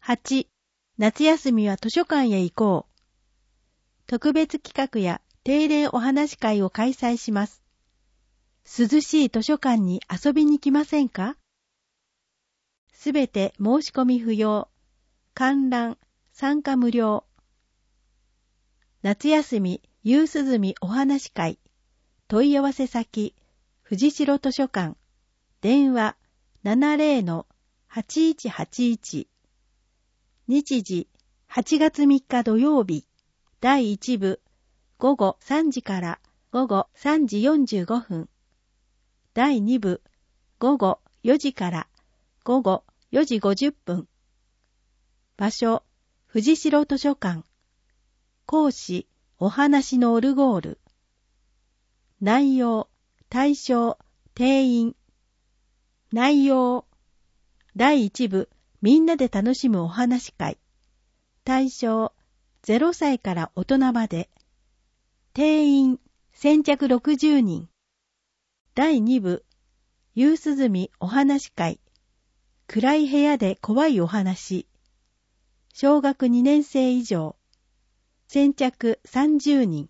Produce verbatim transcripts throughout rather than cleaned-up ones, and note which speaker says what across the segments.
Speaker 1: はち、夏休みは図書館へ行こう。特別企画や定例お話会を開催します。涼しい図書館に遊びに来ませんか？すべて申し込み不要。観覧、参加無料。夏休み夕涼みお話会。問い合わせ先、藤代図書館。電話 ななゼロのはちいちはちいち。日時はちがつみっか土曜日。だいいち部午後さんじから午後さんじよんじゅうごふん。だいに部午後よじから午後よじごじゅっぷん。場所、藤代図書館。講師、お話のオルゴール。内容、対象、定員。内容。だいいち部、みんなで楽しむお話会。対象、ゼロさいから大人まで。定員、先着ろくじゅうにん。だいに部、夕涼みお話会。暗い部屋で怖いお話。小学にねん生以上。先着さんじゅうにん。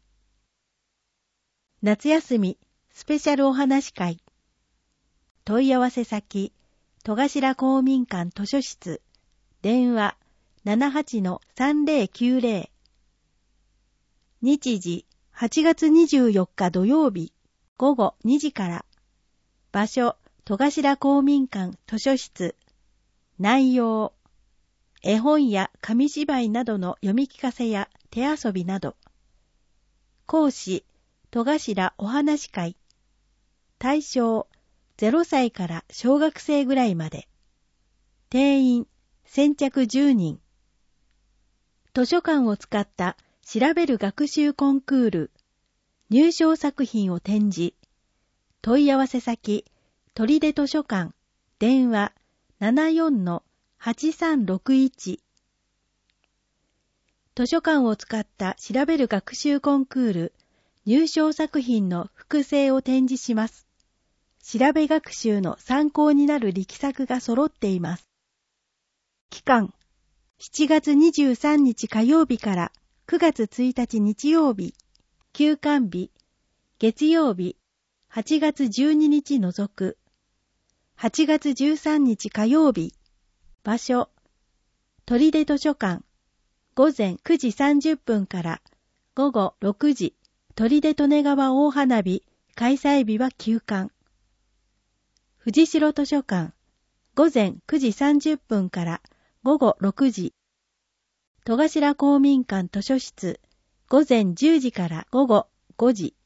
Speaker 1: 夏休みスペシャルお話会。問い合わせ先、戸頭公民館図書室。電話 ななはちのさんぜろきゅうぜろ。日時はちがつにじゅうよっか土曜日午後にじから。場所、戸頭公民館図書室。内容、絵本や紙芝居などの読み聞かせや手遊びなど。講師、戸頭お話会。対象、ゼロさいから小学生ぐらいまで。定員、先着じゅうにん。図書館を使った調べる学習コンクール。入賞作品を展示。問い合わせ先、取手図書館。電話 ななよんのはちさんろくいち。図書館を使った調べる学習コンクール。入賞作品の複製を展示します。調べ学習の参考になる力作が揃っています。期間、しちがつにじゅうさんにち火曜日からくがつついたち日曜日、休館日、月曜日、はちがつじゅうににち除く、はちがつじゅうさんにち火曜日、場所、取手図書館、午前くじさんじゅっぷんから午後ろくじ、取手利根川大花火、開催日は休館。藤代図書館、午前くじさんじゅっぷんから午後ろくじ。戸頭公民館図書室、午前じゅうじから午後ごじ。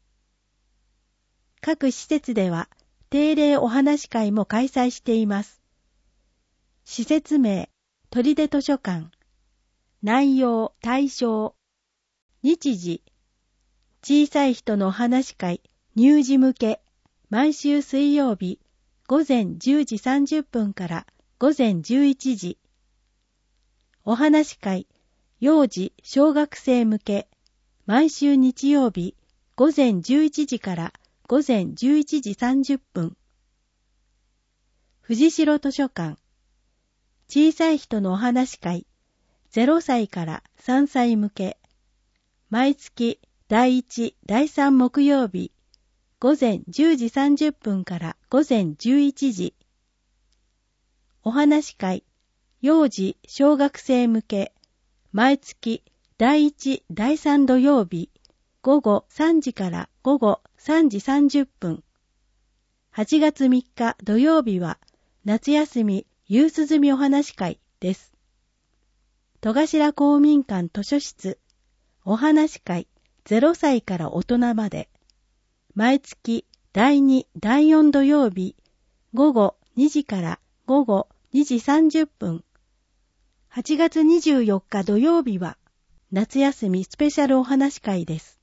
Speaker 1: 各施設では定例お話会も開催しています。施設名、取手図書館。内容、対象。日時、小さい人のお話会、乳児向け。毎週水曜日、午前じゅうじさんじゅっぷんから午前じゅういちじ。お話会、幼児小学生向け。毎週日曜日、午前じゅういちじから午前じゅういちじさんじゅっぷん。藤代図書館。小さい人のお話会、ゼロさいからさんさい向け。毎月だいいち、だいさん木曜日、午前じゅうじさんじゅっぷんから午前じゅういちじ。お話会、幼児小学生向け。毎月だいいち、だいさん土曜日、午後さんじから午後さんじさんじゅっぷん。はちがつみっか土曜日は夏休み夕涼みお話会です。戸頭公民館図書室、お話会、ゼロさいから大人まで。毎月だいに、だいよん土曜日、午後にじから午後にじさんじゅっぷん。はちがつにじゅうよっか土曜日は夏休みスペシャルお話会です。